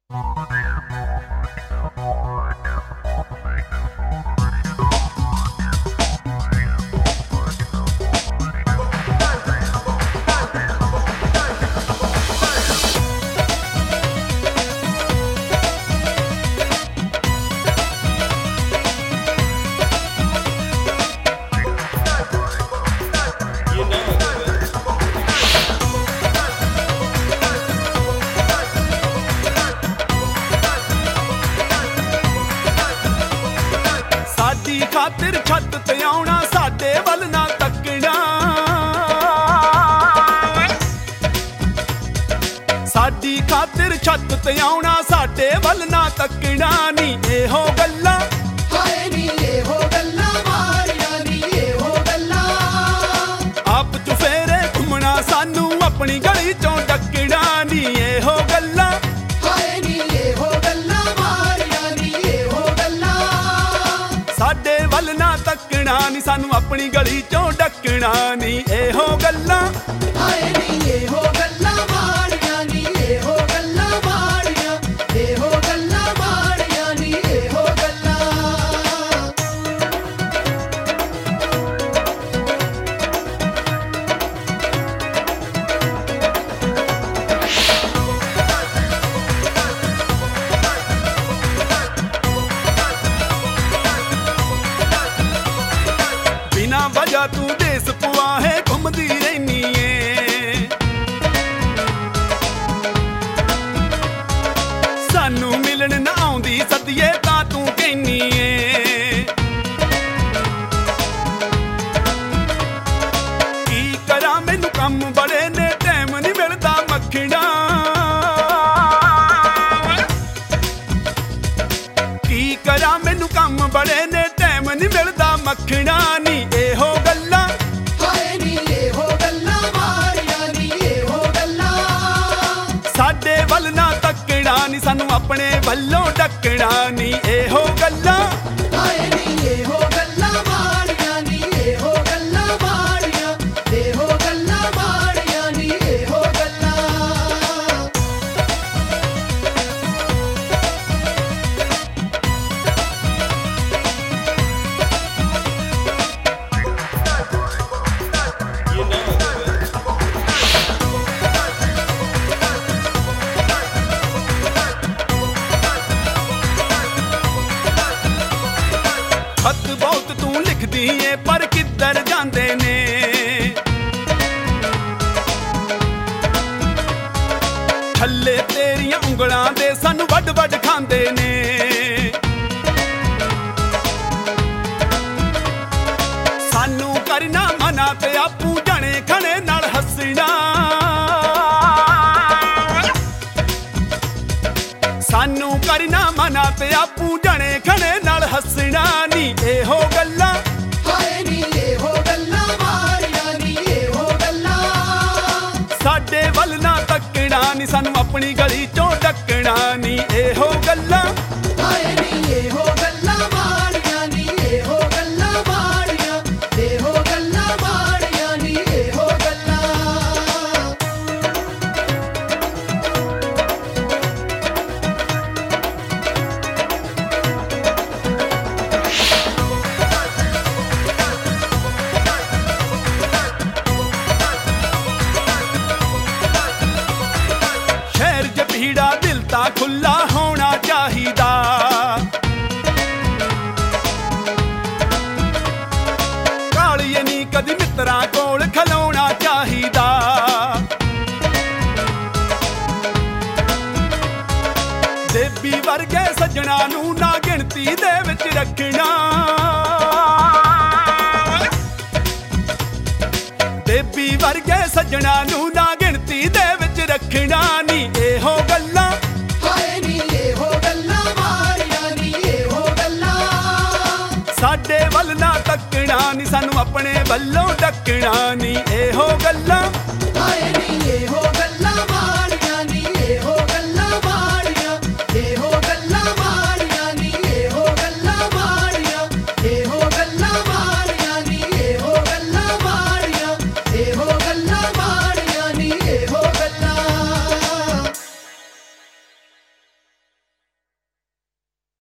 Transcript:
ਸਾਡੀ ਖਾਤਰ ਛੱਤ ਤੇ ਆਉਣਾ, ਸਾਡੇ ਵੱਲ ਨਾ ਤੱਕਣਾ। ਸਾਡੀ ਖਾਤਰ ਛੱਤ ਤੇ ਆਉਣਾ, ਸਾਡੇ ਵੱਲ ਨਾ ਤੱਕਣਾ। ਨੀ ਇਹੋ ਗੱਲਾਂ, ਹਾਏ ਨੀ ਇਹੋ ਗੱਲਾਂ ਮਾਰੀਆਂ, ਨੀ ਇਹੋ ਗੱਲਾਂ। ਆਪ ਚੁਫੇਰੇ ਘੁੰਮਣਾ, ਸਾਨੂੰ ਆਪਣੀ ਗਲੀ ਚੋਂ ਡੱਕਣਾ। ਨੀ ਇਹੋ ਗੱਲਾਂ, ਹਾਏ ਨੀ ਇਹੋ ਗੱਲਾਂ ਮਾਰੀਆਂ, ਨੀ ਇਹੋ ਗੱਲਾਂ। ਸਾਡੇ ਵੱਲ ਨਾ ਤੱਕਣਾ, ਨੀ ਸਾਨੂੰ ਆਪਣੀ ਗਲੀ ਚੋਂ ਡੱਕਣਾ। ਨੀ ਇਹੋ ਗੱਲਾਂ, ਹਾਏ ਨੀ ਇਹੋ ਗੱਲਾਂ ਮਾਰੀਆਂ, ਨੀ ਇਹੋ ਗੱਲਾਂ ਮਾਰੀਆਂ। ਇਹੋ ਗੱਲਾਂ ਮਾਰੀਆਂ, ਨੀ ਇਹੋ ਗੱਲਾਂ। ਬਿਨਾ ਵਜ੍ਹਾ ਤੂੰ ਦੇਸ ਪੁਆਹੇ ਘੁੰਮਦੀ ਰਹਿਨੀ ਏ। ਸਾਨੂੰ ਮਿਲਣ ਨਾ ਆਉਂਦੀ ਸਦੀਏ ਤਾਂ ਤੂੰ ਕਹਿਨੀ ਏ। ਕੀ ਕਰਾਂ ਮੈਨੂੰ ਕੰਮ ਬੜੇ ਨੇ, ਟਾਈਮ ਨਹੀਂ ਮਿਲਦਾ ਮੱਖਣਾ। ਕੀ ਕਰਾਂ ਮੈਨੂੰ ਕੰਮ ਬੜੇ ਨੇ, ਟਾਈਮ ਨਹੀਂ ਮਿਲਦਾ ਮੱਖਣਾ। ਨੀ ਇਹੋ ਗੱਲਾਂ, ਹਾਏ ਨੀ ਇਹੋ ਗੱਲਾਂ ਮਾਰੀਆਂ, ਨੀ ਇਹੋ ਗੱਲਾਂ। ਸਾਡੇ ਵੱਲ ਨਾ ਤੱਕਣਾ, ਨੀ ਸਾਨੂੰ ਆਪਣੇ ਵੱਲੋਂ ਡੱਕਣਾ। ਨੀ ਇਹੋ ਗੱਲਾਂ, ਹਾਏ ਨੀ ਇਹੋ ਗੱਲਾਂ ਮਾਰੀਆਂ, ਨੀ ਇਹੋ ਗੱਲਾਂ ਮਾਰੀਆਂ। ਇਹੋ ਗੱਲਾਂ ਮਾਰੀਆਂ, ਨੀ ਇਹੋ ਗੱਲਾਂ। ਖਤ ਬਹੁਤ ਤੂੰ ਲਿਖਦੀ ਏ, ਪਰ ਕਿੱਧਰ ਜਾਂਦੇ ਨੇ। ਛੱਲੇ ਤੇਰੀਆਂ ਉਂਗਲਾਂ ਦੇ ਸਾਨੂੰ ਵੱਡ ਵੱਡ ਖਾਂਦੇ ਨੇ। ਸਾਨੂੰ ਕਰਨਾ ਮਨਾ ਤੇ ਆਪੂ ਜਣੇ ਖਣੇ ਨਾਲ ਹੱਸਣਾ। ਸਾਨੂੰ ਕਰਨਾ ਮਨਾ ਤੇ ਆਪੂ ਜਣੇ ਖਣੇ ਨਾਲ ਹੱਸਣਾ। ਨੀ ਇਹੋ ਗੱਲਾਂ, ਹਾਏ ਨੀ ਇਹੋ ਗੱਲਾਂ ਮਾਰੀਆਂ, ਨੀ ਇਹੋ ਗੱਲਾਂ। ਸਾਡੇ ਵੱਲ ਨਾ ਤੱਕਣਾ, ਨੀ ਸਾਨੂੰ ਆਪਣੀ ਗਲੀ ਚੋਂ ਡੱਕਣਾ। ਨੀ ਇਹੋ ਗੱਲਾਂ, ਹਾਏ ਨੀ ਇਹੋ ਗੱਲਾਂ ਮਾਰੀਆਂ, ਨੀ ਇਹੋ ਗੱਲਾਂ ਮਾਰੀਆਂ। ਇਹੋ ਗੱਲਾਂ ਮਾਰੀਆਂ, ਨੀ ਇਹੋ ਗੱਲਾਂ। ਸ਼ਹਿਰ 'ਚ ਭੀੜਾ, ਦਿਲ ਤਾਂ ਖੁੱਲਾ ਹੋਣਾ ਚਾਹੀਦਾ। ਕਾਲੀਏ ਨੀ ਕਦੀ ਮਿੱਤਰਾਂ ਕੋਲ ਖਲੋਣਾ ਚਾਹੀਦਾ। ਦੇਬੀ ਵਰਗੇ ਸੱਜਣਾ ਨੂੰ ਨਾ ਗਿਣਤੀ ਦੇ ਵਿੱਚ ਰੱਖਣਾ। ਦੇਬੀ ਵਰਗੇ ਸੱਜਣਾ ਨੂੰ ਨਾ ਗਿਣਤੀ ਦੇ ਵਿੱਚ ਰੱਖਣਾ। ਨੀ ਇਹੋ ਗੱਲਾਂ, ਹਾਏ ਨੀ ਇਹੋ ਗੱਲਾਂ ਮਾਰੀਆਂ, ਨੀ ਇਹੋ ਗੱਲਾਂ। ਸਾਡੇ ਵੱਲ ਨਾ ਤੱਕਣਾ, ਨੀ ਸਾਨੂੰ ਆਪਣੇ ਵੱਲੋਂ ਡੱਕਣਾ। ਨੀ ਇਹੋ ਗੱਲਾਂ,